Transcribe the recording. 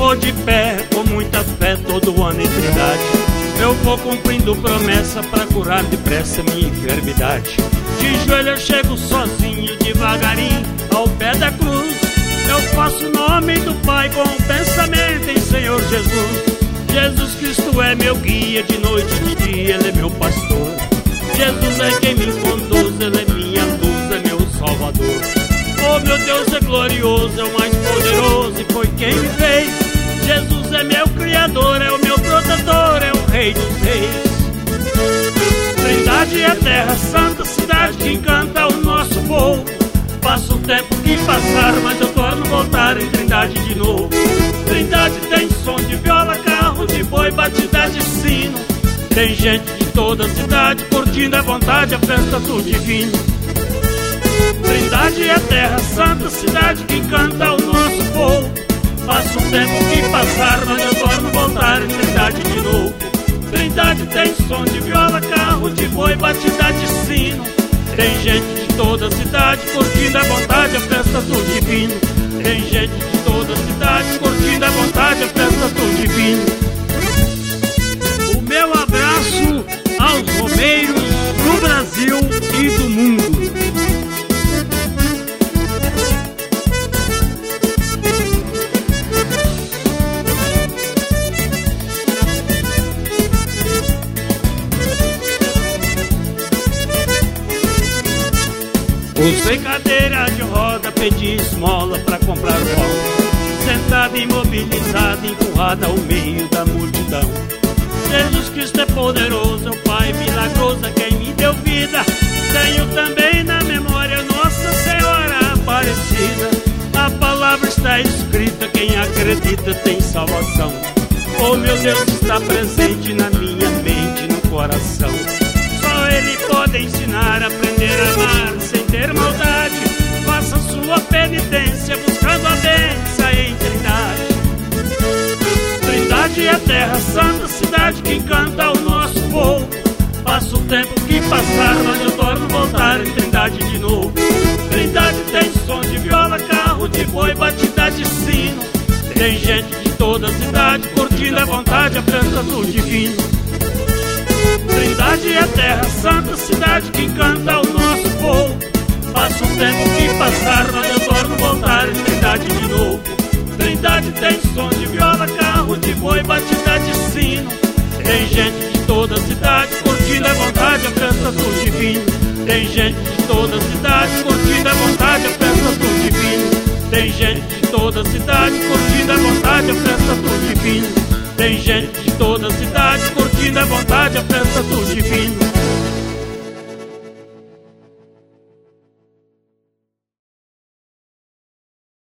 vou de pé, com muita fé, todo ano em Trindade. Eu vou cumprindo promessa pra curar depressa minha enfermidade. De joelho eu chego sozinho, devagarinho, ao pé da cruz. Eu faço o nome do Pai com o pensamento em Senhor Jesus. Jesus Cristo é meu guia, de noite e de dia Ele é meu pastor. Jesus é quem me conduz, Ele é minha luz, é meu Salvador. Oh, meu Deus é glorioso, é o mais poderoso e foi quem me fez. Jesus é meu Criador, é o meu protetor, é o Rei dos Reis. Trindade é a terra santa, cidade que encanta o nosso povo. Passa o tempo que passar, mas eu torno voltar em Trindade de novo. Trindade tem som de viola, carro de boi, batida de sino. Tem gente de toda a cidade curtindo à vontade a festa do divino. Trindade é a terra santa, cidade que encanta o nosso povo. Passa o tempo que passar, mas eu torno voltar em Trindade de novo. Trindade tem som de viola, carro de boi, batida de sino. Tem gente de toda a cidade curtindo à vontade a festa do divino. Tem gente de toda a cidade curtindo à vontade a festa do divino. O meu abraço aos romeiros do Brasil e do mundo. Usei cadeira de roda, pedi esmola pra comprar o pão. Sentado, imobilizado, empurrado ao meio da multidão. Jesus Cristo é poderoso, é o Pai milagroso, é quem me deu vida. Tenho também na memória Nossa Senhora Aparecida. A palavra está escrita, quem acredita tem salvação. Oh, meu Deus está presente na minha mente, no coração. Só Ele pode ensinar, aprender a amar sem ter maldade. Faça sua penitência buscando a bênção em Trindade. Trindade é a terra santa, cidade que encanta o nosso povo. Passa o tempo que passar, mas eu torno voltar em Trindade de novo. Trindade tem som de viola, carro de boi, batida de sino. Tem gente de toda a cidade curtindo à vontade a festa do divino. Trindade é a terra santa, cidade que encanta o nosso povo. Passa o tempo que passar, mas eu torno voltar em Trindade de novo. Trindade tem som de viola, carro de boi, batida de sino. Tem gente de toda a cidade curtindo à vontade a festa do divino. Tem gente de toda a cidade curtindo à vontade a festa do divino. Tem gente de toda a cidade curtindo à vontade a festa do divino. Tem gente de toda a cidade curtindo à vontade a festa do divino.